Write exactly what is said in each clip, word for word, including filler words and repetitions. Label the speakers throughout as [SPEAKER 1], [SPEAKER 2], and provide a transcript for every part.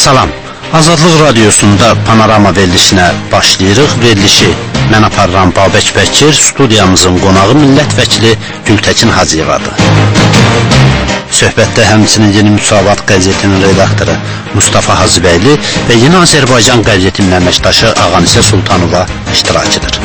[SPEAKER 1] Salam, Azadlıq Radiosunda Panorama verilişinə başlayırıq. Verilişi mən aparıram Babək Bəkir, studiyamızın qonağı millət vəkili Gültəkin Hacıyevadır. Söhbətdə həmçinin Yeni Müsavat qəzetinin redaktoru Mustafa Hacıbəyli və Yeni Azərbaycan qəzetinin əməkdaşı Ağanisə Sultanova iştirakıdır.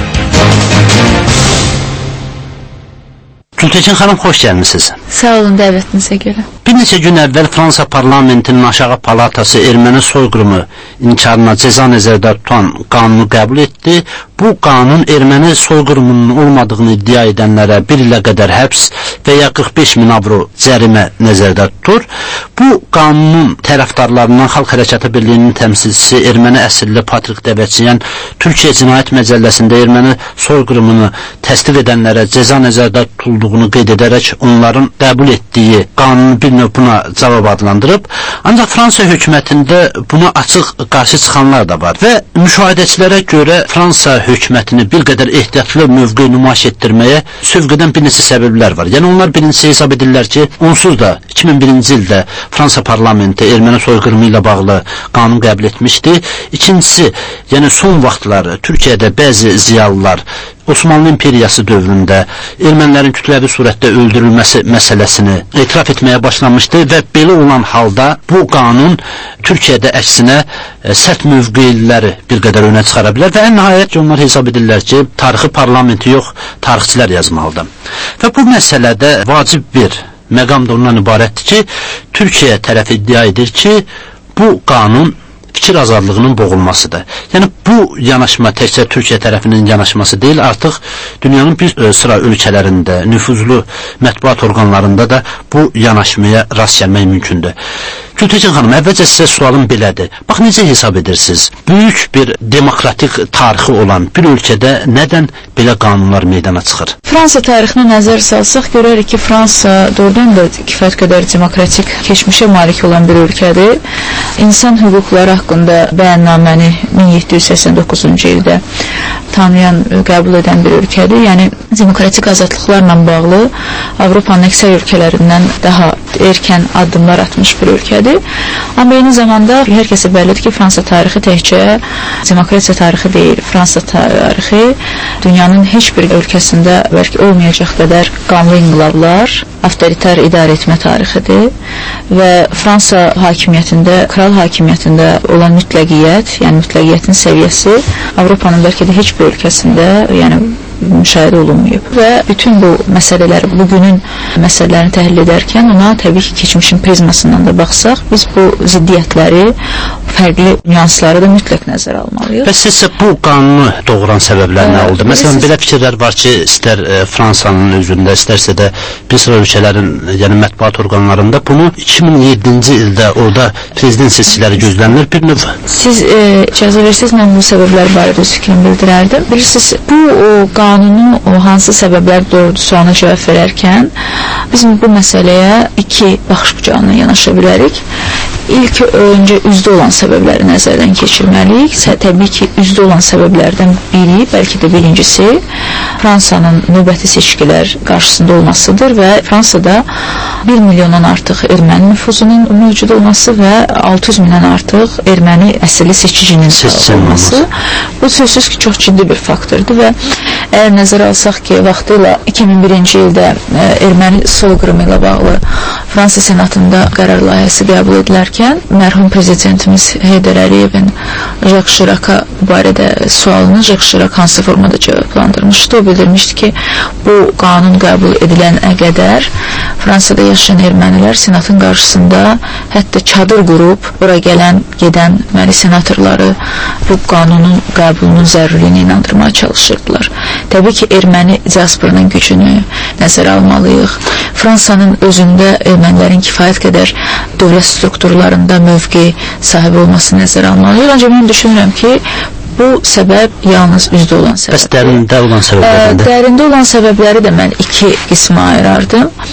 [SPEAKER 1] Gültəkin xanım, xoş gəlmisiniz.
[SPEAKER 2] Sağ olun dəvətinizə görə.
[SPEAKER 1] Bir neçə gün əvvəl Fransa parlamentinin aşağı palatası erməni soyqırımı inkarına cəza nəzərdə tutan qanunu qəbul etdi. Bu qanun erməni soyqırımının olmadığını iddia edənlərə bir ilə qədər həbs və ya qırx beş min avro cərimə nəzərdə tutur. Bu qanunun tərəfdarlarından Xalq Hərəkatı Birliyinin təmsilçisi erməni əsilli Patrik Dəvəçiyən Türkiyə Cinayət Məcəlləsində erməni soyqırımını təsdiq edənlərə cəza nəzərdə tutulduğunu qeyd edərək onların qəbul etdiyi qanunu bir növ buna cavab adlandırıb. Ancaq Fransa hökumətində buna açıq qarşı çıxanlar da var və müşahidəçilərə görə Fransa hökumətini bir qədər ehtiyatlı mövqe nümayiş etdirməyə sövq edən bir neçə səbəblər var. Yəni onlar birincisi hesab edirlər ki, onsuz da iki min birinci ildə Fransa parlamenti erməni soyqırımı ilə bağlı qanun qəbul etmişdi. İkincisi, yəni son vaxtlar Türkiyədə bəzi ziyalılar Osmanlı İmperiyası dövründə ermənilərin kütləvi surətdə öldürülməsi məsələsini etiraf etməyə başlamışdı və belə olan halda bu qanun Türkiyədə əksinə e, sərt mövqeləri bir qədər önə çıxara bilər və ən nəhayət ki, onlar hesab edirlər ki, tarixi parlamenti yox, tarixçilər yazmalıdır. Və bu məsələdə vacib bir məqam da ondan ibarətdir ki, Türkiyə tərəf iddia edir ki, bu qanun fikir azadlığının boğulmasıdır. Yəni bu yanaşma təkcə Türkiyə tərəfinin yanaşması deyil, artıq dünyanın bir sıra ölkələrində, nüfuzlu mətbuat orqanlarında da bu yanaşmaya rast gəlmək mümkündür. Gültəkin xanım, əvvəlcə sizə sualım belədir. Bax, necə hesab edirsiniz? Böyük bir demokratik tarixi olan bir ölkədə nədən belə qanunlar meydana çıxır?
[SPEAKER 2] Fransa tarixinə nəzər salsaq, görərik ki, Fransa doğrudan da kifayət qədər demokratik keçmişə malik olan bir ölkədir. İnsan hüquqları haqqında bəyannaməni min yeddi yüz səksən doqquzuncu ildə tanıyan, qəbul edən bir ölkədir. Yəni, demokratik azadlıqlarla bağlı Avropanın əksər ölkələrindən daha erkən addımlar atmış bir ölkədir. Amma eyni zamanda hər kəsə bəllidir ki, Fransa tarixi təkcə demokratiya tarixi deyil. Fransa tarixi dünyanın heç bir ölkəsində bəlkə olmayacaq qədər qanlı inqilablar, avtoritar idarə etmə tarixidir və Fransa hakimiyyətində, kral hakimiyyətində olan mütləqiyyət, yəni mütləqiyyətin səviyyəsi Avropanın bəlkə də heç bir ölkəsində, yəni müşahidə olunmayıb. Və bütün bu məsələləri, bugünün məsələlərini təhlil edərkən ona təbii ki, keçmişin prizmasından da baxsaq, biz bu ziddiyyətləri, fərqli nüansları da mütləq nəzərə almalıyıq.
[SPEAKER 1] Bəs sizcə bu qanunu doğuran səbəblər nə oldu? Məsələn, belə fikirlər var ki, istər e, Fransanın özündə, istərsə də bir sıra ölkələrin, yəni mətbuat orqanlarında bunu iki min yeddinci ildə orada prezident seçkiləri gözlənilir bir növ.
[SPEAKER 2] Siz e, icazə verirsiniz, mən bu səbəblər barədə öz fikrimi bildirərdim. Bilirsiniz, bu o, qanunu o hansı səbəblər doğrudur sualına cavab verərkən bizim bu məsələyə iki baxış bucağından yanaşa bilərik. İlk öncə üzdə olan səbəbləri nəzərdən keçirməliyik. Təbii ki, üzdə olan səbəblərdən biri, bəlkə də birincisi Fransanın növbəti seçkilər qarşısında olmasıdır və Fransada bir milyondan artıq erməni nüfuzunun mövcud olması və altı yüz mindən artıq erməni əsilli seçicinin olması. Bu sözsüz ki, çox ciddi bir faktordur və əgər nəzərə alsaq ki, vaxtıyla iki min birinci ildə erməni soyqırımı ilə bağlı Fransa senatında qərar layihəsi qəbul edilərkən mərhum prezidentimiz Heydər Əliyevin Jacques Chirac'a barədə sualını Jacques Chirac hansı formada cavablandırmışdı. O bildirmişdi ki, bu qanun qəbul edilənə qədər Fransada yaşayan ermənilər senatın qarşısında hətta çadır qurub ora gələn, gedən deməli senatorları bu qanunun qəbulunun zərurliyini inandırmaya çalışırdılar. Təbii ki, erməni diasporunun gücünü nəzərə almalıyıq. Fransanın özündə ermənilərin kifayət qədər dövlət strukturlarında mövqe sahibi olması nəzərə almalıyıq. Ancaq mən düşünürəm ki, bu səbəb yalnız üzdə olan səbəbdir.
[SPEAKER 1] Bəs dərində olan səbəblərində?
[SPEAKER 2] Dərində olan səbəbləri də mən iki qismə ayırardım. Bu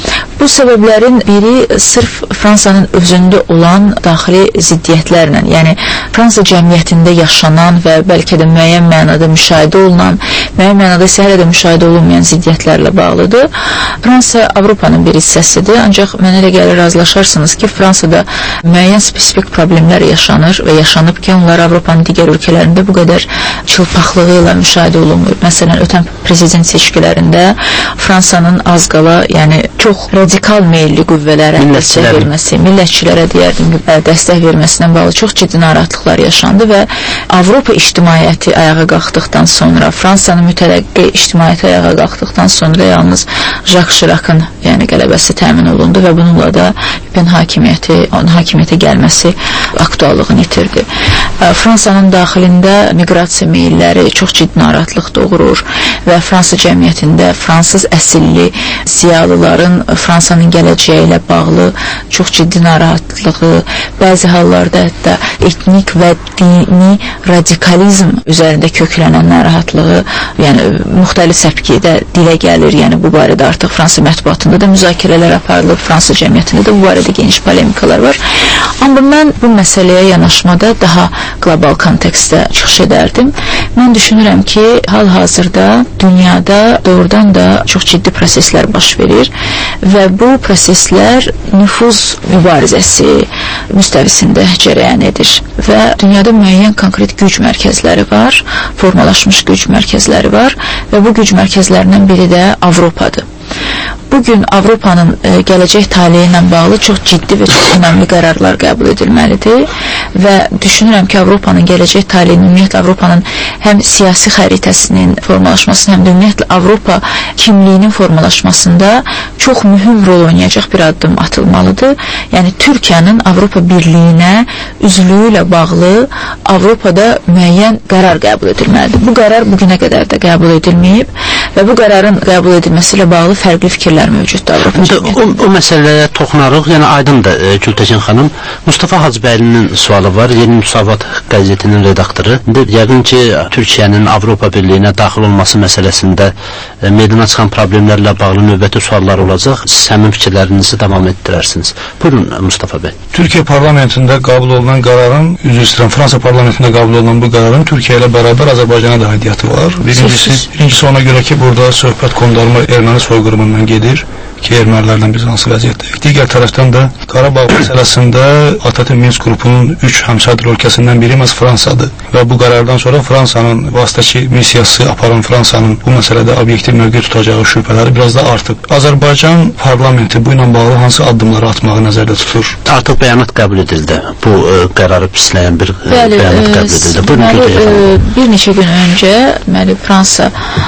[SPEAKER 2] Bu səbəblərin biri sırf Fransanın özündə olan daxili ziddiyyətlərlə, yəni Fransa cəmiyyətində yaşanan və bəlkə də müəyyən mənada müşahidə olunan, müəyyən mənada isə hələ də müşahidə olunmayan ziddiyyətlərlə bağlıdır. Fransa Avropanın bir hissəsidir, ancaq mənə elə gəlir, razılaşarsınız ki, Fransada müəyyən spesifik problemlər yaşanır və yaşanıb ki, onlar Avropanın digər ölkələrində bu qədər çılpaqlığı ilə müşahidə olunmur. Məsələn, ötən prezident seçkilərində Fransanın az qala, yəni çox radikal meyilli qüvvələrə dəstək verməsi, millətçilərə deyərdim, dəstək verməsindən bağlı çox ciddi narahatlıqlar yaşandı və Avropa ictimaiyyəti ayağa qalxdıqdan sonra, Fransanın mütələqqi ictimaiyyəti ayağa qalxdıqdan sonra yalnız Jacques Chirac'ın yəni qələbəsi təmin olundu və bununla da Pen hakimiyyəti, onun hakimiyyətə gəlməsi aktuallığını itirdi. Fransanın daxilində miqrasiya meyilləri çox ciddi narahatlıq doğurur və Fransa cəmiyyətində fransız əsilli ziyalıların Fransanın gələcəyi ilə bağlı çox ciddi narahatlığı, bəzi hallarda hətta etnik və dini radikalizm üzərində köklənən narahatlığı, yəni müxtəlif səpkidə dilə gəlir. Yəni bu barədə artıq Fransa mətbuatında da müzakirələr aparılır, Fransa cəmiyyətində də bu barədə geniş polemikalar var. Amma mən bu məsələyə yanaşmada daha qlobal kontekstdə çıxış edərdim. Mən düşünürəm ki, hal-hazırda dünyada doğrudan da çox ciddi proseslər baş verir və bu proseslər nüfuz mübarizəsi müstəvisində cərəyan edir və dünyada müəyyən konkret güc mərkəzləri var, formalaşmış güc mərkəzləri var və bu güc mərkəzlərindən biri də Avropadır. Bugün Avropanın e, gələcək taleyi ilə bağlı çox ciddi və çox önəmli qərarlar qəbul edilməlidir və düşünürəm ki, Avropanın gələcək taleyi, ümumiyyətlə Avropanın həm siyasi xəritəsinin formalaşmasının, həm də ümumiyyətlə Avropa kimliyinin formalaşmasında çox mühüm rol oynayacaq bir addım atılmalıdır. Yəni Türkiyənin Avropa Birliyinə üzvlüyü ilə bağlı Avropada müəyyən qərar qəbul edilməlidir. Bu qərar bugünə qədər də qəbul edilməyib və bu qərarın qəbul edilməsi ilə bağlı fərqli fikirlər mövcuddur Avropa cəmiyyətində.
[SPEAKER 1] O, o məsələyə toxunarıq, yəni aydındır e, Gültəkin xanım. Mustafa Hacıbəylinin sualı var, Yeni Müsavat qəzetinin redaktoru. Yəqin ki, Türkiyənin Avropa Birliyinə daxil olması məsələsində e, meydana çıxan problemlərlə bağlı növbəti suallar olacaq. Siz həmin fikirlərinizi davam etdirərsiniz. Buyurun Mustafa bəy.
[SPEAKER 3] Türkiyə parlamentində qəbul olunan qərarın, üzr istəyirəm, Fransa parlamentində qəbul olunan bu qərarın Türkiyə ilə bərabər Azərbaycana da aidiyyəti var. Birincisi, birincisi ona görə ki, burada söhbət qondarma erməni soyqırımından gedir ki, ermənilərlə biz hansı vəziyyətdəyik. Digər tərəfdən də Qarabağ məsələsində ATƏT Minsk qrupunun üç həmsədr ölkəsindən biri məhz Fransadır və bu qərardan sonra Fransanın vasitəçi missiyası aparan Fransanın bu məsələdə obyektiv mövqe tutacağı şübhələri biraz da artıb. Azərbaycan parlamenti bu ilə bağlı hansı addımları atmağı nəzərdə tutur?
[SPEAKER 1] Artıq bəyanat qəbul edildi. Bu e, qərarı pisləyən bir e,
[SPEAKER 2] Bəli,
[SPEAKER 1] bəyanat qəbul edildi. Buyurun,
[SPEAKER 2] deməli, e, bir neçə gün öncə deməli, Fransa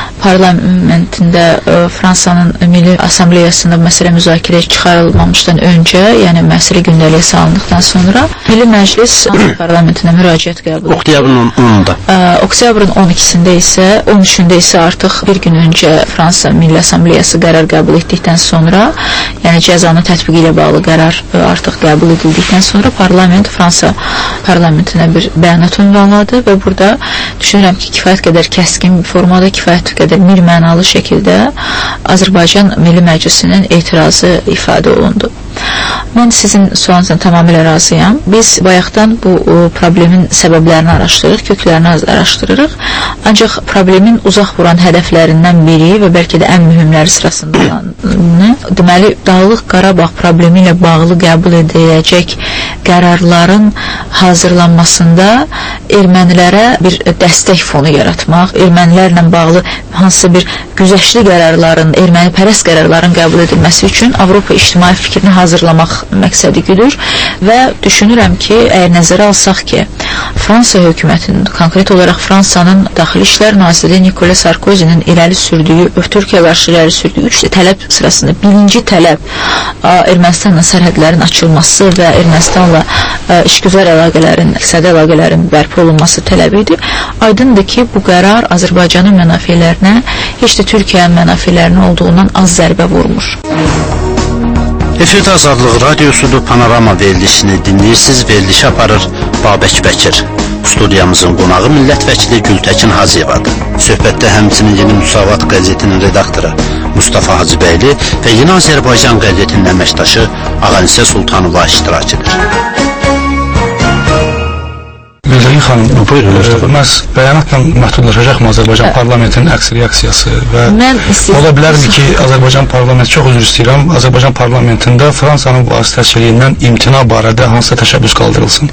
[SPEAKER 2] parlamentində e, Fransanın Milli Assambleyasında məsələ müzakirə çıxarılmamışdan öncə, yəni məsələ gündəliyə salındıqdan sonra Milli Məclis parlamentinə müraciət qəbul etdi.
[SPEAKER 1] Oktyabrın onunda.
[SPEAKER 2] Oktyabrın on ikisində isə, on üçündə isə artıq bir gün öncə Fransa Milli Assambleyası qərar qəbul etdikdən sonra, yəni cəzanın tətbiqi ilə bağlı qərar artıq qəbul edildikdən sonra parlament Fransa parlamentinə bir bəyanat ünvanladı və burada düşünürəm ki, kifayət qədər kəskin formada, kifayət qədər mirmənalı şəkildə Azərbaycan Milli Məclisinin etirazı ifadə olundu. Mən sizin sualınızdan tamamilə razıyam. Biz bayaqdan bu o, problemin səbəblərini araşdırırıq, köklərini araşdırırıq. Ancaq problemin uzaq vuran hədəflərindən biri və bəlkə də ən mühümləri sırasında olanı, deməli, Dağlıq Qarabağ problemi ilə bağlı qəbul ediləcək qərarların hazırlanmasında ermənilərə bir dəstək fonu yaratmaq, ermənilərlə bağlı hansısa bir güzəştli qərarların, ermənipərəst qərarların qəbul edilməsi üçün Avropa ictimai fikrini hazırlamaq məqsədi güdür və düşünürəm ki, əgər nəzərə alsaq ki, Fransa hökumətinin, konkret olaraq Fransanın Daxili İşlər Naziri Nicolas Sarkozy'nin irəli sürdüyü, Türkiyə qarşı irəli sürdüyü üç tələb sırasında birinci tələb Ermənistanla sərhədlərin açılması və Ermənistanla işgüzar əlaqələrin, iqtisadi əlaqələrin bərpa olunması tələbi idi. Aydındır ki, bu qərar Azərbaycanın mənafələrinə, heç də Türkiyənin mənafələrinə olduğundan az zərbə vurmur.
[SPEAKER 1] Efirdə Azadlıq Radiosudur, Panorama verilişini dinləyirsiniz, verilişi aparır Babək Bəkir. Studiyamızın qonağı millət vəkili Gültəkin Hacıyevadır. Söhbətdə həmçinin Yeni Müsavat qəzetinin redaktoru Mustafa Hacıbəyli və Yeni Azərbaycan qəzetinin əməkdaşı Ağanisə Sultanova iştirak edir.
[SPEAKER 3] Gültekin xanım,
[SPEAKER 1] buyurun,
[SPEAKER 3] e, məhz bəyanatla məhdudlaşacaqmı Azərbaycan parlamentinin əks reaksiyası və ola bilərmi ki, Azərbaycan parlamenti, çox üzr istəyirəm, Azərbaycan parlamentində Fransanın vasitəçiliyindən imtina barədə hansısa təşəbbüs qaldırılsın?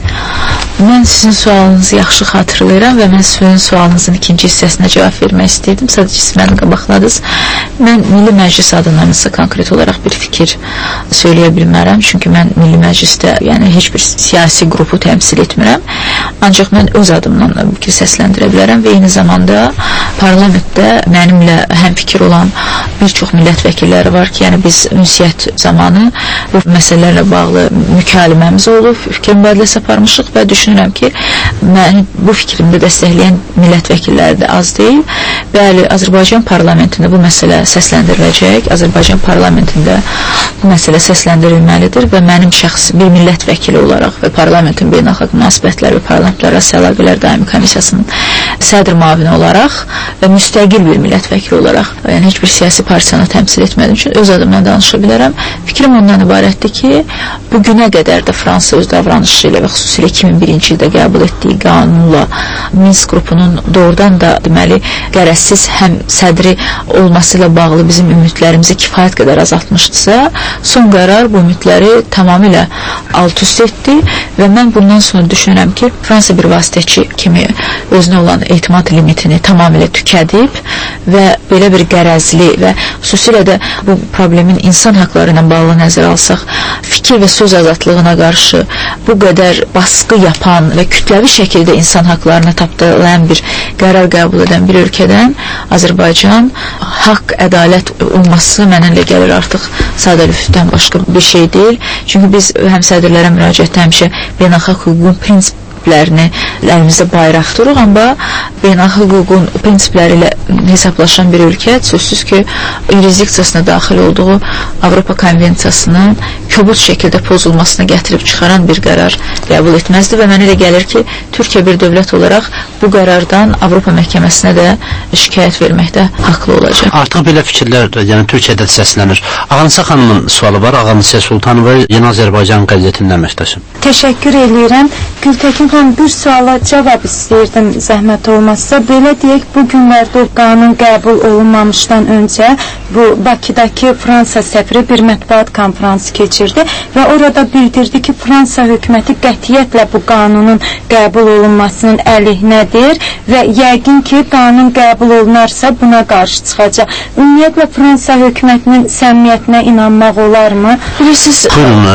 [SPEAKER 2] Mən sizin sualınızı yaxşı xatırlayıram və mən sizin sualınızın ikinci hissəsinə cavab vermək istəyirdim. Sadəcə siz məni qabaqladınız. Mən Milli Məclis adından konkret olaraq bir fikir söyləyə bilmərəm. Çünki mən Milli Məclisdə yəni heç bir siyasi qrupu təmsil etmirəm. Ancaq mən öz adımdan fikir səsləndirə bilərəm və eyni zamanda parlamentdə mənimlə həm fikir olan bir çox millət vəkilləri var ki, yəni biz ünsiyyət zamanı bu məsələlərlə bağlı mükaləməmiz olub, fikir mübadiləsi aparmışıq və düşünürəm ki, məni bu fikrimdə dəstəkləyən millət vəkilləri də az deyil. Bəli, Azərbaycan parlamentində bu məsələ səsləndiriləcək, Azərbaycan parlamentində bu məsələ səsləndirilməlidir və mənim şəxsi bir millət vəkili olaraq və parlamentin beynəlxalq münasibətlər və parlamentlərarası əlaqələr daimi komissiyasının sədr müavini olaraq və müstəqil bir millət vəkili olaraq, yəni heç bir siyasi partiyanı təmsil etmədiyim üçün öz adımdan danışa bilərəm. Fikrim ondan ibarətdir ki, bu günə qədər də Fransa öz davranışı ilə və xüsusilə iki min birinci ildə qəbul etdiyi qanunla Minsk qrupunun doğrudan da deməli qərəzsiz həm sədri olması ilə bağlı bizim ümidlərimizi kifayət qədər azaltmışdısa, son qərar bu ümidləri tamamilə alt-üst etdi və mən bundan sonra düşünürəm ki, Fransa bir vasitəçi kimi özünə olan etimad limitini tamamilə tükədib və belə bir qərəzli və xüsusilə də bu problemin insan haqları ilə bağlı nəzərə alsaq, fikir və söz azadlığına qarşı bu qədər baskı yapan və kütləvi şəkildə insan haqlarını tapdalayan bir qərar qəbul edən bir ölkədən Azərbaycan haqq, ədalət olması mənə elə gəlir artıq sadəlövhdən başqa bir şey deyil. Çünki biz həmsədrlərə müraciətdə həmişə beynəlxalq hüququn prinsiplərini əlimizdə bayraq turuq, amma beynəlxalq hüququn prinsipləri ilə hesablaşan bir ölkə sözsüz ki, yurisdiksiyasına daxil olduğu Avropa konvensiyasının kobud şəkildə pozulmasına gətirib çıxaran bir qərar qəbul etməzdi və mənə elə gəlir ki, Türkiyə bir dövlət olaraq bu qərardan Avropa məhkəməsinə də şikayət verməkdə haqlı olacaq.
[SPEAKER 1] Artıq belə fikirlər, yəni Türkiyədə səslənir. Ağanisə xanımın sualı var. Ağanisə Sultanova, Yeni Azərbaycan qəzetinin əməkdaşı.
[SPEAKER 4] Təşəkkür edirəm. Gültekin xanım, bir suala cavab istəyirdim, zəhmət olmazsa. Belə deyək, bu günlərdə qanun qəbul olunmamışdan öncə bu Bakıdakı Fransa səfiri bir mətbuat konfransı keçirdi və orada bildirdi ki, Fransa hökuməti qətiyyətlə bu qanunun qəbul olunmasının əleyhinədir və yəqin ki, qanun qəbul olunarsa buna qarşı çıxacaq. Ümumiyyətlə Fransa hökumətinin səmimiyyətinə inanmaq olarmı?
[SPEAKER 2] Bilirsiniz,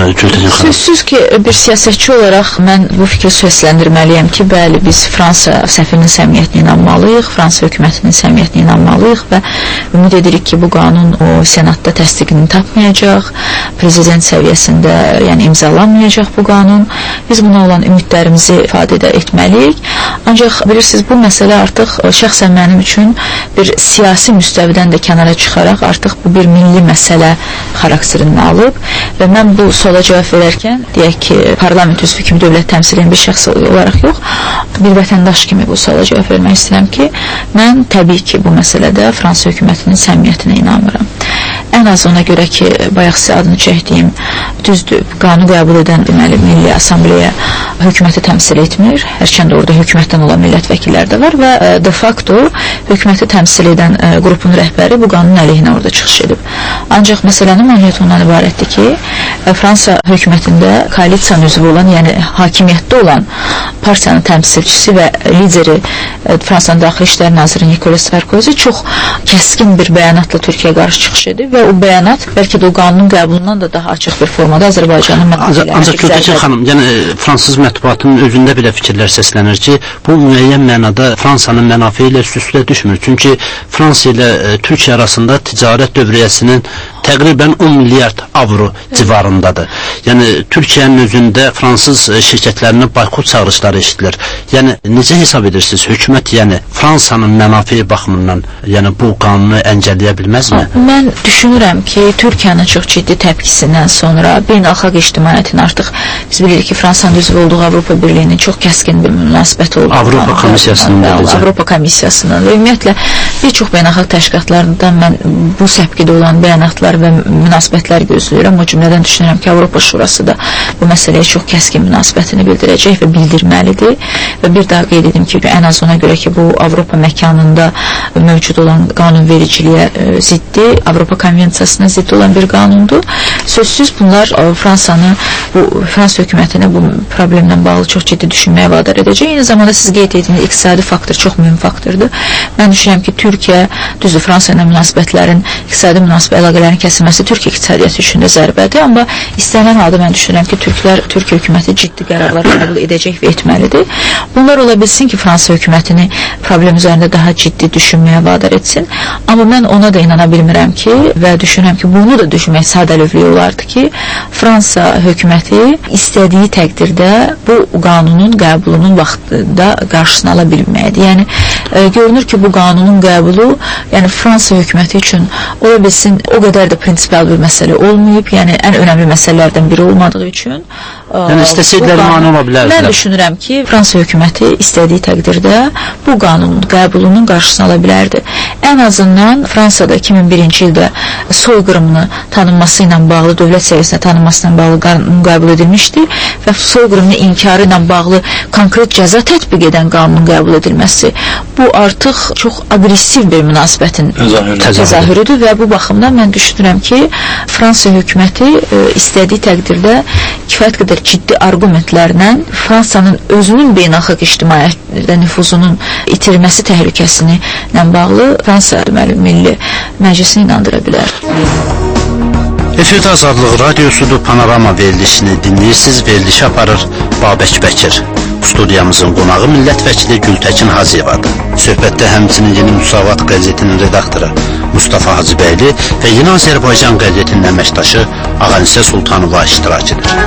[SPEAKER 2] sözsüz ki, bir siyasətçi olaraq mən bu fikri səsləndirməliyəm ki, bəli, biz Fransa səfirinin səmimiyyətinə inanmalıyıq, Fransa hökumətinin səmimiyyətinə inanmalıyıq və ümid edirik ki, bu qanun o senatda təsdiqini tapmayacaq, prezident səviyyəsində yəni imzalanmayacaq bu qanun. Biz buna olan ümidlərimizi ifadə etməliyik. Ancaq bilirsiniz, bu məsələ artıq şəxsən mənim üçün bir siyasi müstəvidən də kənara çıxaraq artıq bu bir milli məsələ xarakterini alıb və mən bu suala cavab verərkən deyək ki, parlament üzvü kimi dövlət təmsil edən bir şəxs olaraq yox, bir vətəndaş kimi bu suala cavab vermək istəyirəm ki, mən təbii ki, bu məsələdə Fransa hökumətinin səmimiyyətinə inanmıram. Ən az ona görə ki, bayaq sizə adını çəkdiyim düzdür, qanun qəbul edən deməli Milli Assambleya hökuməti təmsil etmir. Hərçənd orada hökumətdən olan millət vəkilləri də var və de facto hökuməti təmsil edən ə, qrupun rəhbəri bu qanunun əleyhinə orada çıxış edib. Ancaq məsələnin mahiyyəti ondan ibarətdir ki, ə, Fransa hökumətində koalisiyanın üzvü olan, yəni hakimiyyətdə olan partiyanın təmsilçisi və lideri ə, Fransanın Daxili İşlər Naziri Nicolas Sarkozy çox kəskin bir bəyanatla Türkiyəyə qarşı çıxış edib və o bəyanat bəlkə də o qanunun qəbulundan da daha açıq bir formada Azərbaycanın mənafeylərini
[SPEAKER 1] Ancaq Gültekin xanım, yəni fransız mətbuatının özündə belə fikirlər səslənir ki, bu müəyyən mənada Fransanın mənafeyi ilə üst-üstə düşmür. Çünki Fransa ilə e, Türkiyə arasında ticarət dövriyyəsinin təqribən on milyard avro civarındadır. Yəni Türkiyənin özündə fransız e, şirkətlərinin boykot çağırışları eşidilir. Yəni necə hesab edirsiniz? Hökumət yəni Fransanın mənafeyi baxımından yəni bu qanunu əngəlləyə bilməzmi?
[SPEAKER 2] Mən düşünürəm ki, Türkiyənin çox ciddi təpkisindən sonra beynəlxalq ictimaiyyətin artıq biz bilirik ki, Fransanın üzvü olduğu Avropa Birliyinin çox kəskin bir münasibəti olduğu
[SPEAKER 1] Avropa Komissiyasının
[SPEAKER 2] Avropa Komissiyasının və ümumiyyətlə bir çox beynəlxalq təşkilatlardan mən bu səpkidə olan bəyanatlar və münasibətlər gözləyirəm. O cümlədən düşünürəm ki, Avropa Şurası da bu məsələyə çox kəskin münasibətini bildirəcək və bildirməlidir. Və bir daha qeyd edim ki, ən az ona görə ki, bu Avropa məkanında mövcud olan qanunvericiliyə ziddi, Avropa Konvensiyasına ziddi olan bir qanundur. Sözsüz bunlar Fransanı, bu Fransa hökumətini bu problemlə bağlı çox ciddi düşünməyə vadar edəcək. Eyni zamanda siz qeyd etdiyiniz iqtisadi faktor çox mühüm faktordur. Mən düşünürəm ki, Türkiyə, düzdür, Fransa ilə münasibətlərin, iqtisadi münasibət əlaqələrin kəsilməsi Türkiyə iqtisadiyyatı üçün də zərbədir, amma istənilən halda mən düşünürəm ki, Türklər, Türkiyə hökuməti ciddi qərarlar qəbul edəcək və etməlidir. Bunlar ola bilsin ki, Fransa hökumətini problem üzərində daha ciddi düşünməyə vadar etsin, amma mən ona da inana bilmirəm ki, və düşünürəm ki, bunu da düşünmək sadəlövlük olardı ki, Fransa hökuməti istədiyi təqdirdə bu qanunun qəbulunun vaxtında qarşısını ala bilməyədir. Yəni, e, görünür ki, bu qanunun qəbulu, yəni Fransa hökuməti üçün ola bilsin, o qədər də prinsipal bir məsələ olmayıb, yəni ən önəmli məsələlərdən biri olmadığı üçün
[SPEAKER 1] yəni istəsəkləri mane ola bilərdilər.
[SPEAKER 2] Mən düşünürəm ki, Fransa hökuməti istədiyi təqdirdə bu qanunun qəbulunun qarşısını ala bilərdi. Ən azından Fransada iki min birinci ildə soyqırımını tanınması ilə bağlı, dövlət səviyyəsində tanınması ilə bağlı qanun qəbul edilmişdi və soyqırımını inkarı ilə bağlı konkret cəza tətbiq edən qanunun qəbul edilməsi bu artıq çox aqressiv bir münasibətin təzahürüdür və bu baxımdan mən düşünürəm ki, Fransa hökuməti e, istədiyi təqdirdə kifayət qədər ciddi argumentlərlə Fransanın özünün beynəlxalq ictimaiyyətdə nüfuzunun itirməsi təhlükəsini ilə bağlı Fransa Milli Məclisini inandıra bilər.
[SPEAKER 1] Efirdə Azadlıq Radiosudur, Panorama verilişini dinləyirsiniz, verilişi aparır Babək Bəkir. Studiyamızın qonağı millət vəkili Gültəkin Hacıyevadır. Söhbətdə həmçinin Yeni Müsavat qəzetinin redaktoru Mustafa Hacıbəyli və Yeni Azərbaycan qəzetinin əməkdaşı Ağanisə Sultanova iştirak edir.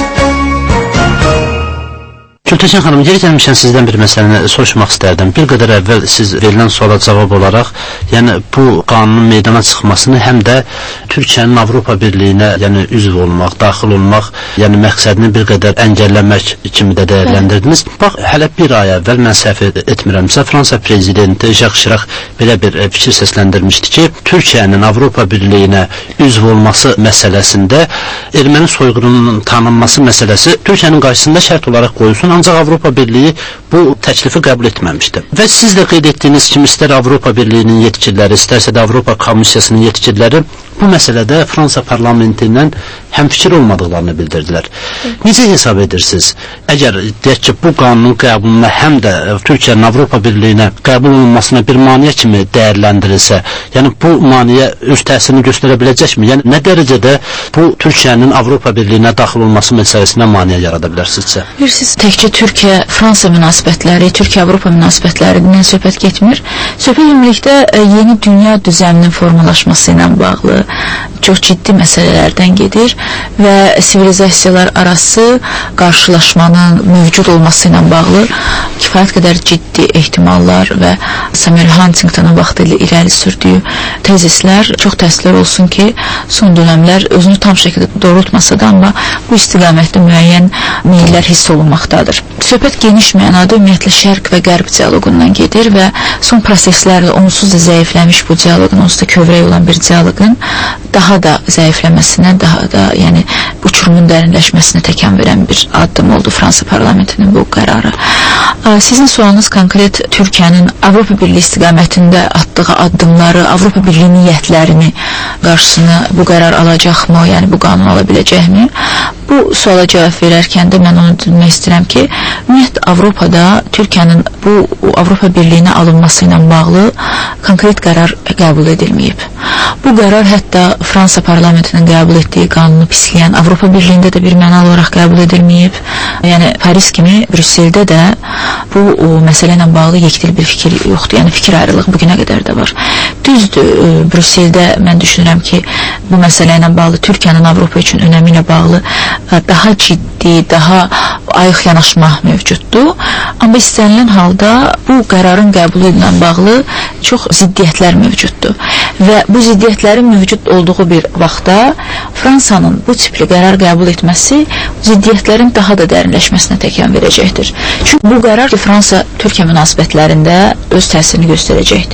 [SPEAKER 1] Gültəkin xanım, geri gəlmişən sizdən bir məsələni soruşmaq istərdim. Bir qədər əvvəl siz verilən suala cavab olaraq, yəni bu qanunun meydana çıxmasını həm də Türkiyənin Avropa Birliyinə, yəni üzv olmaq, daxil olmaq, yəni məqsədini bir qədər əngəlləmək kimi də dəyərləndirdiniz. Bax, hələ bir ay əvvəl, mən səhv etmirəmsə, Fransa prezidenti Jacques Chirac belə bir fikir səsləndirmişdi ki, Türkiyənin Avropa Birliyinə üzv olması məsələsində erməni soyqırımının tanınması məsələsi Türkiyənin qarşısında şərt olaraq qoyulsun, ancaq Avropa Birliyi bu təklifi qəbul etməmişdi. Və siz də qeyd etdiyiniz kimi, istər Avropa Birliyinin yetkililəri, istərsə də Avropa Komissiyasının yetkililəri bu məsələdə Fransa parlamentindən həmfikir olmadıqlarını bildirdilər. Necə hesab edirsiniz? Əgər deyək ki, bu qanunun qəbuluna həm də Türkiyənin Avropa Birliyinə qəbul olunmasına bir maneə kimi dəyərləndirilsə, yəni bu maneə öz təsirini göstərə biləcəkmi? Yəni nə dərəcədə bu Türkiyənin Avropa Birliyinə daxil olması məsələsinə maneə yarada bilər sizcə?
[SPEAKER 2] Bilirsiniz, təkcə Türkiyə-Fransa münasibətləri, Türkiyə-Avropa münasibətlərindən söhbət getmir. Söhbət ümumilikdə yeni dünya düzəminin formalaşması ilə bağlı çox ciddi məsələlərdən gedir və sivilizasiyalar arası qarşılaşmanın mövcud olması ilə bağlı kifayət qədər ciddi ehtimallar və Samuel Huntington'un vaxtilə irəli sürdüyü tezislər çox təəssüflər olsun ki, son dönəmlər özünü tam şəkildə doğrultmasa da, amma bu istiqamətdə müəyyən meyillər hiss olunmaqdadır. Söhbət geniş mənada ümumiyyətlə şərq və qərb dialoqundan gedir və son proseslərlə onsuz da zəifləmiş bu dialoqun, onsuz da kövrək olan bir dialoqun daha da zəifləməsinə, daha da yəni uçurumun dərinləşməsinə təkan verən bir addım oldu Fransa parlamentinin bu qərarı. Sizin sualınız konkret Türkiyənin Avropa Birliyi istiqamətində atdığı addımları, Avropa Birliyi niyyətlərini qarşısını bu qərar alacaqmı, yəni bu qanun ala biləcəkmi? Bu suala cavab verərkən də mən onu demək istəyirəm ki, ümumiyyətlə Avropada Türkiyənin bu Avropa Birliyinə alınması ilə bağlı konkret qərar qəbul edilməyib. Bu qərar hətta Fransa parlamentinin qəbul etdiyi qanunu pisləyən Avropa Birliyində də bir mənalı olaraq qəbul edilməyib. Yəni Paris kimi Brüsseldə də bu o, məsələ ilə bağlı yekdil bir fikir yoxdur. Yəni fikir ayrılığı bugünə qədər də var. Düzdür, Brüsseldə mən düşünürəm ki, bu məsələ ilə bağlı Türkiyənin Avropa üçün önəmi ilə bağlı daha ciddi, daha ayıq yanaşma mövcuddur. Amma istənilən halda bu qərarın qəbulu ilə bağlı çox ziddiyyətlər mövcuddur. Və bu ziddiyyətlərin mövcud olduğu bir vaxtda Fransanın bu tipli qərar qəbul etməsi ziddiyyətlərin daha da dərinləşməsinə təkan verəcəkdir. Çünki bu qərar Fransa-Türkiyə münasibətlərində öz təsirini göstərəcəkdir.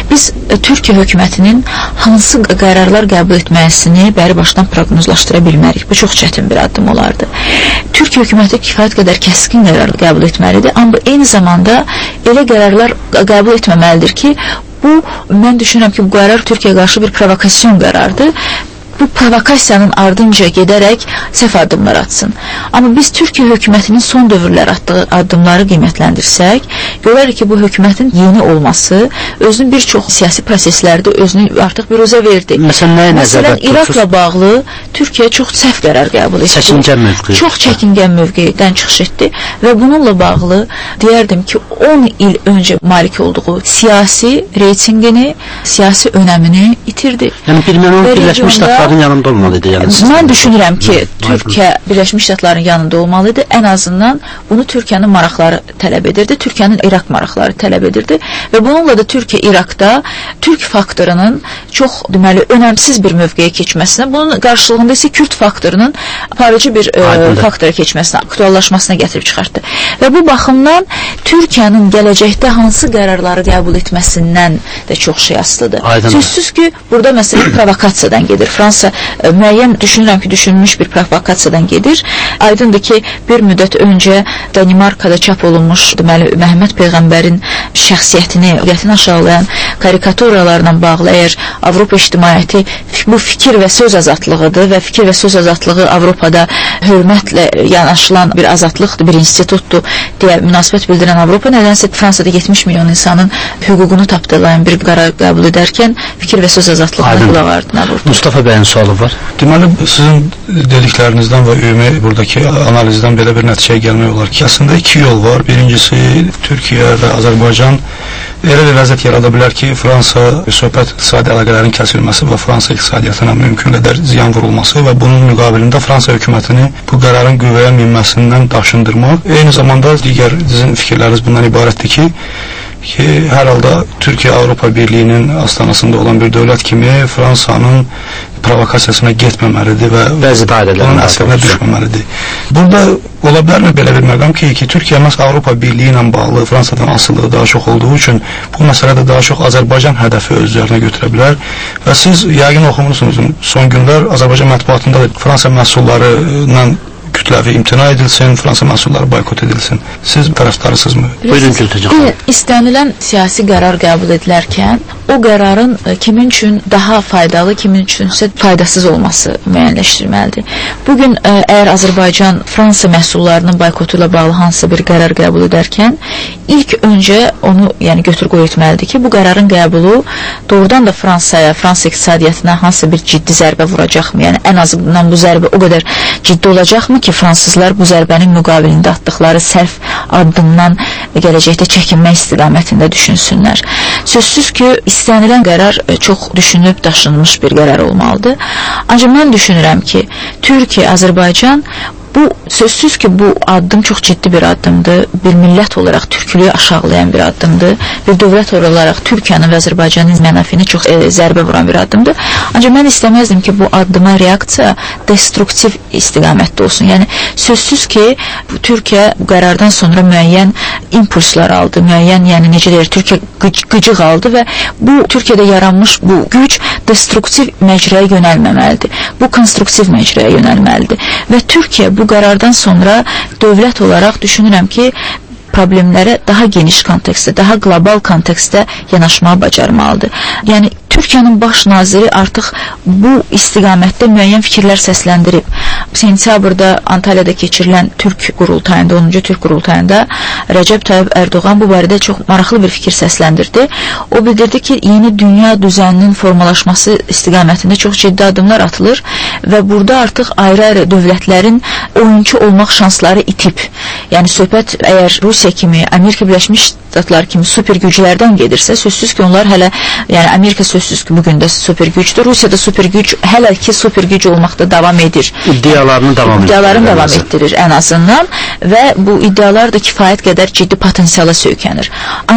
[SPEAKER 2] biz e, Türkiyə hökumətinin hansı qərarlar qəbul etməsini bəri başdan proqnozlaşdıra bilmərik. Bu çox çətin bir addım olardı. Türkiyə hökuməti kifayət qədər kəskin qərar qəbul etməlidir, amma eyni zamanda elə qərarlar qəbul etməməlidir ki, bu, mən düşünürəm ki, bu qərar Türkiyəyə qarşı bir provokasyon qərardır. Bu provokasiyanın ardınca gedərək səhv addımlar atsın. Amma biz Türkiyə hökumətinin son dövrlər atdığı addımları qiymətləndirsək, görərik ki, bu hökumətin yeni olması özünün bir çox siyasi proseslərdə özünü artıq büruzə verdi.
[SPEAKER 1] Məsələn, nəyə nəzərdə
[SPEAKER 2] tutursunuz? İraqla bağlı Türkiyə çox səhv qərar qəbul etdi.
[SPEAKER 1] Çəkingən mövqe.
[SPEAKER 2] Çox çəkingən mövqedən çıxış etdi və bununla bağlı deyərdim ki, on il öncə malik olduğu siyasi reytingini, siyasi önəmini itirdi.
[SPEAKER 1] Yəni, bilmən o Birləşmiş Ştatlar yanında olmalıydı. Yəni,
[SPEAKER 2] mən düşünürəm ki, Türkiyə Birləşmiş Ştatların yanında olmalıydı. Ən azından bunu Türkiyənin maraqları tələb edirdi. Türkiyənin İraq maraqları tələb edirdi və bununla da Türkiyə İraqda Türk faktorunun çox deməli önəmsiz bir mövqeyə keçməsinə, bunun qarşılığında isə Kürt faktorunun aparıcı bir e, faktora keçməsinə, aktuallaşmasına gətirib çıxartdı. Və bu baxımdan Türkiyənin gələcəkdə hansı qərarları qəbul etməsindən də çox şey asılıdır. Sözsüz ki, burada məsələn provokasiyadan gedir. Fransa müəyyən düşünürəm ki, düşünülmüş bir provokasiyadan gedir. Aydındır ki, bir müddət öncə Danimarkada çap olunmuş deməli Məhəmməd Peyğəmbərin şəxsiyyətini, qətini aşağılayan karikaturalarla bağlı əgər Avropa ictimaiyyəti bu fikir və söz azadlığıdır və fikir və söz azadlığı Avropada hörmətlə yanaşılan bir azadlıqdır, bir institutdur deyə münasibət bildirən Avropa nədənsə Fransada yetmiş milyon insanın hüququnu tapdalayan bir qərar qəbul edərkən fikir və söz azadlığına qulaq ardına vurdu.
[SPEAKER 1] Mustafa bəyin sualı var.
[SPEAKER 3] Deməli, sizin dediklərinizdən və ümumi buradakı analizdən belə bir nəticəyə gəlmək olar ki, əslində iki yol var. Birincisi, Türkiyə və Azərbaycan elə bir vəziyyət yarada bilər ki, Fransa söhbət iqtisadi əlaqələrin kəsilməsi və Fransa iqtisadiyyatına mümkün qədər ziyan vurulması və bunun müqabilində Fransa hökumətini bu qərarın qüvvəyə minməsindən daşındırmaq. Eyni zamanda digər sizin fikirləriniz bundan ibarətdir ki, ki, hər halda Türkiyə Avropa Birliyinin astanasında olan bir dövlət kimi Fransanın provokasiyasına getməməlidir və
[SPEAKER 1] bəzi dairələrin
[SPEAKER 3] əsərinə düşməməlidir. Burada ola bilərmi belə bir məqam ki, ki Türkiyə məhz Avropa Birliyi ilə bağlı Fransadan asılılığı daha çox olduğu üçün bu məsələdə daha çox Azərbaycan hədəfi öz üzərinə götürə bilər və siz yəqin oxumursunuz, son günlər Azərbaycan mətbuatında Fransa məhsulları ilə kütləvi imtina edilsin, Fransa məhsulları boykot edilsin. Siz tərəfdarısınızmı?
[SPEAKER 1] Buyurun Gültəcan xanım.
[SPEAKER 2] İstənilən siyasi qərar qəbul edilərkən o qərarın kimin üçün daha faydalı, kimin üçünsə faydasız olması müəyyənləşdirməlidir. Bugün əgər Azərbaycan Fransa məhsullarının boykotu ilə bağlı hansısa bir qərar qəbul edərkən ilk öncə onu yəni götür qoy etməlidir ki, bu qərarın qəbulu doğrudan da Fransaya, Fransa iqtisadiyyatına hansısa bir ciddi zərbə vuracaqmı? Yəni ən azından bu zərbə o qədər ciddi olacaqmı ki, fransızlar bu zərbənin müqabilində atdıqları sərf addımdan gələcəkdə çəkinmək istiqamətində düşünsünlər. Sözsüz ki, istənilən qərar çox düşünüb daşınmış bir qərar olmalıdır. Ancaq mən düşünürəm ki, Türkiyə, Azərbaycan bu sözsüz ki, bu addım çox ciddi bir addımdır. Bir millət olaraq türkülüyü aşağılayan bir addımdır. Bir dövlət olaraq Türkiyənin və Azərbaycanın mənafini çox e, zərbə vuran bir addımdır. Ancaq mən istəməzdim ki, bu addıma reaksiya destruktiv istiqamətdə olsun. Yəni sözsüz ki, bu Türkiyə bu qərardan sonra müəyyən impulslar aldı, müəyyən, yəni necə deyir, Türkiyə qıc qıcıq aldı və bu Türkiyədə yaranmış bu güc destruktiv məcraya yönəlməməlidir. Bu konstruktiv məcraya yönəlməlidir. Və Türkiyə bu qərardan sonra dövlət olaraq düşünürəm ki, problemlərə daha geniş kontekstdə, daha qlobal kontekstdə yanaşmağı bacarmalıdır. Yəni Türkiyənin baş naziri artıq bu istiqamətdə müəyyən fikirlər səsləndirib. Sentyabrda Antalyada keçirilən Türk qurultayında, onuncu Türk qurultayında Rəcəb Tayyib Ərdoğan bu barədə çox maraqlı bir fikir səsləndirdi. O bildirdi ki, yeni dünya düzəninin formalaşması istiqamətində çox ciddi addımlar atılır və burada artıq ayrı-ayrı dövlətlərin oyunçu olmaq şansları itib. Yəni söhbət əgər Rusiya kimi, Amerika Birləşmiş Ştatlar kimi super güclərdən gedirsə, sözsüz ki, onlar hələ, yəni Amerika sözsüz ki, bugün də super gücdür. Rusiyada super güc hələ ki super güc olmaqda davam edir.
[SPEAKER 1] İddialarını davam etdirir.
[SPEAKER 2] İddialarını davam etdirir ən azından və bu iddialar da kifayət qədər ciddi potensiala söykənir. Ancaq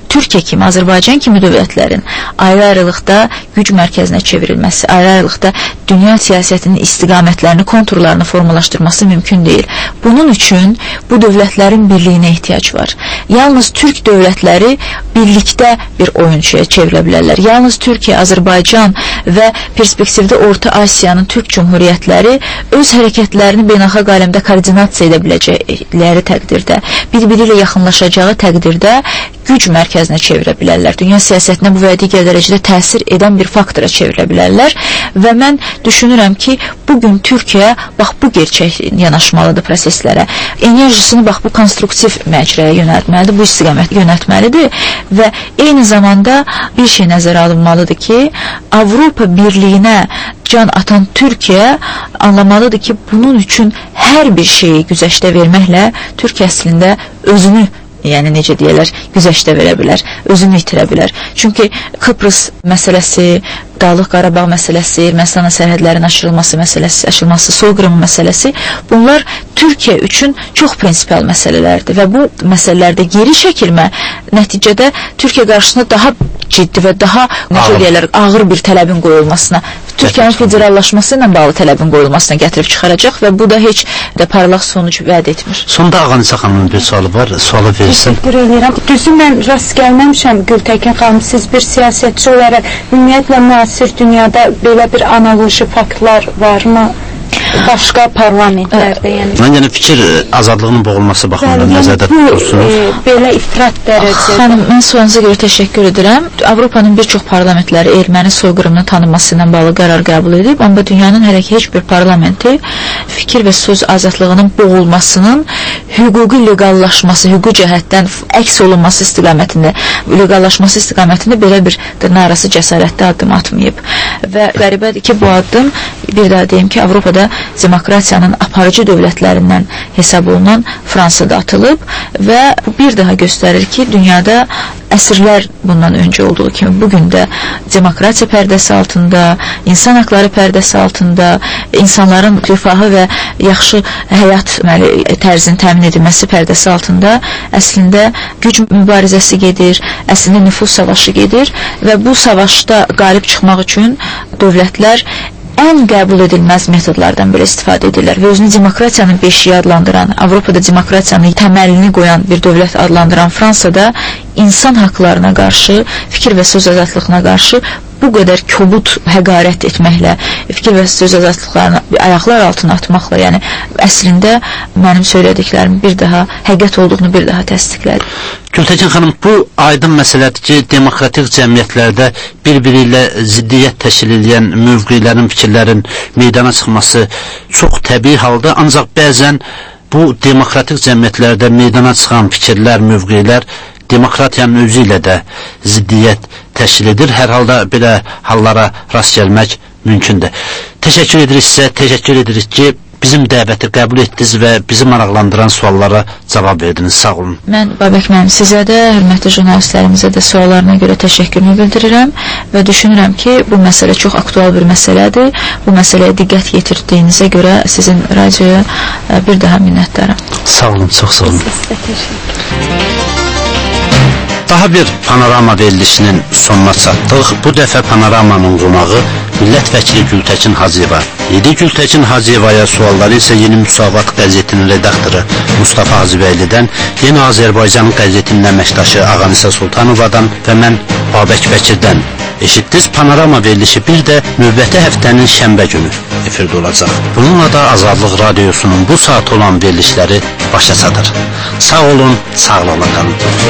[SPEAKER 2] Türkiyə kimi, Azərbaycan kimi dövlətlərin ayrı-ayrılıqda güc mərkəzinə çevrilməsi, ayrı-ayrılıqda dünya siyasətinin istiqamətlərini, konturlarını formalaşdırması mümkün deyil. Bunun üçün bu dövlətlərin birliyinə ehtiyac var. Yalnız Türk dövlətləri birlikdə bir oyunçuya çevirə bilərlər. Yalnız Türkiyə, Azərbaycan və perspektivdə Orta Asiyanın Türk Cumhuriyyətləri öz hərəkətlərini beynəlxalq aləmdə koordinasiya edə biləcəkləri təqdirdə, bir-biri ilə yaxınlaşacağı təqdirdə güc mərkəzinə çevirə bilərlər. Dünya siyasətinə bu və digər dərəcədə təsir edən bir faktora çevirə bilərlər və mən düşünürəm ki, bugün Türkiyə bax bu gerçək yanaşmalıdır proseslərə. Enerjisini bax bu konstruktiv məcrəyə yönəltməlidir, bu istiqamət yönəltməlidir və eyni zamanda bir şey nəzərə alınmalıdır ki, Avropa Birliyinə can atan Türkiyə anlamalıdır ki, bunun üçün hər bir şeyi güzəştə verməklə Türkiyə əslində özünü, yəni necə deyirlər, güzəştə verə bilər, özünü itirə bilər. Çünki Kıbrıs məsələsi, Dağlıq Qarabağ məsələsi, Ermənistanın sərhədlərin aşırılması məsələsi, aşırılması, soyqırımı məsələsi, bunlar Türkiyə üçün çox prinsipial məsələlərdir və bu məsələlərdə geri çəkilmə nəticədə Türkiyə qarşısında daha ciddi və daha necə deyirlər, ağır bir tələbin qoyulmasına, Türkiyənin federallaşması ilə bağlı tələbin qoyulmasına gətirib çıxaracaq və bu da heç də parlaq sonuc vəd etmir.
[SPEAKER 1] Sonda Ağanisa xanımın bir sualı var, sualı verirsən.
[SPEAKER 4] Təşəkkür edirəm. Düzü mən rast gəlməmişəm Gültəkin xanım, siz bir siyasətçi olaraq ümumiyyətlə müasir dünyada belə bir analoji faktlar varmı? Başqa parlamentlərdə, yəni.
[SPEAKER 1] Mən yəni fikir azadlığının boğulması baxımından nəzərdə tutursunuz.
[SPEAKER 4] E, belə ifrat dərəcədə.
[SPEAKER 2] Xanım, mən sualınıza görə təşəkkür edirəm. Avropanın bir çox parlamentləri erməni soyqırımının tanınması ilə bağlı qərar qəbul edib, amma dünyanın hələ ki heç bir parlamenti fikir və söz azadlığının boğulmasının hüquqi legallaşması, hüquqi cəhətdən əks olunması istiqamətində, legallaşması istiqamətində belə bir dırnaqarası cəsarətli addım atmayıb. Və qəribədir ki, bu addım, bir daha deyim ki, Avropada demokratiyanın aparıcı dövlətlərindən hesab olunan Fransada atılıb və bir daha göstərir ki, dünyada əsrlər bundan öncə olduğu kimi bugün də demokratiya pərdəsi altında, insan haqları pərdəsi altında, insanların rifahı və yaxşı həyat tərzinin təmin edilməsi pərdəsi altında əslində güc mübarizəsi gedir, əslində nüfuz savaşı gedir və bu savaşda qalib çıxmaq üçün dövlətlər ən qəbul edilməz metodlardan belə istifadə edirlər və özünü demokratiyanın beşiyi adlandıran, Avropada demokratiyanın təməlini qoyan bir dövlət adlandıran Fransada insan haqlarına qarşı, fikir və söz azadlığına qarşı bu qədər kobud həqarət etməklə, fikir və söz azadlıqlarını ayaqlar altına atmaqla, yəni əslində mənim söylədiklərim bir daha həqiqət olduğunu bir daha təsdiqlədi.
[SPEAKER 1] Gültəkin xanım, bu aydın məsələdir ki, demokratik cəmiyyətlərdə bir-biri ilə ziddiyyət təşkil edən mövqelərin, fikirlərin meydana çıxması çox təbii halda, ancaq bəzən bu demokratik cəmiyyətlərdə meydana çıxan fikirlər, mövqelər demokratiyanın özü ilə də ziddiyyət təşkil edir. Hər halda belə hallara rast gəlmək mümkündür. Təşəkkür edirik sizə, təşəkkür edirik ki, bizim dəvəti qəbul etdiniz və bizi maraqlandıran suallara cavab verdiniz. Sağ olun.
[SPEAKER 2] Mən Babək müəllim sizə də, hörmətli jurnalistlərimizə də suallarına görə təşəkkürümü bildirirəm və düşünürəm ki, bu məsələ çox aktual bir məsələdir. Bu məsələyə diqqət yetirdiyinizə görə sizin radioya bir daha minnətdaram.
[SPEAKER 1] Sağ olun, çox sağ olun. Daha bir panorama verilişinin sonuna çatdıq. Bu dəfə panoramanın qonağı millət vəkili Gültəkin Hacıyeva idi. Gültəkin Hacıyevaya sualları isə Yeni Müsavat qəzetinin redaktoru Mustafa Hacıbəylidən, Yeni Azərbaycan qəzetinin əməkdaşı Ağanisa Sultanovadan və mən Babək Bəkirdən eşitdiniz. Panorama verilişi bir də növbəti həftənin şənbə günü efirdə olacaq. Bununla da Azadlıq Radiosunun bu saat olan verilişləri başa çatır. Sağ olun, sağlıqla qalın.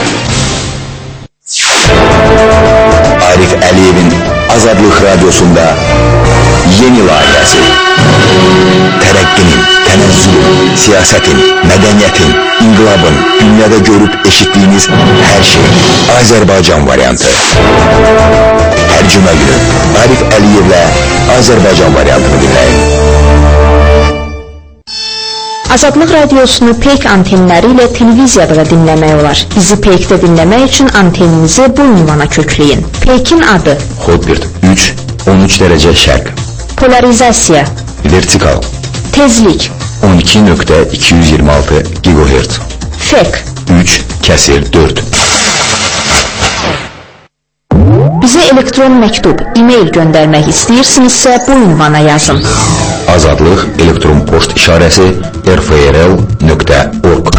[SPEAKER 5] Arif Əliyevin Azadlıq Radyosunda yeni layihəsi. Tərəqqinin, tənəzzülün, siyasətin, mədəniyyətin, inqilabın, dünyada görüb eşitdiyiniz hər şey Azərbaycan variantı. Hər cümə günü Arif Əliyevlə Azərbaycan variantını dinləyin.
[SPEAKER 6] Azadlıq Radiosunu Peyk antenləri ilə televiziyada da dinləmək olar. Bizi Peykdə dinləmək üçün anteninizi bu ünvana kökləyin. Peykin adı
[SPEAKER 5] Hotbird üç on üç dərəcə şərq.
[SPEAKER 6] Polarizasiya
[SPEAKER 5] Vertikal.
[SPEAKER 6] Tezlik
[SPEAKER 5] on iki nöqtə iki yüz iyirmi altı gigahertz.
[SPEAKER 6] Fek
[SPEAKER 5] üç kəsir dörd.
[SPEAKER 6] Bizə elektron məktub, e-mail göndərmək istəyirsinizsə bu ünvana yazın.
[SPEAKER 5] Azadlıq elektron poçt işarəsi r f r l nöqtə org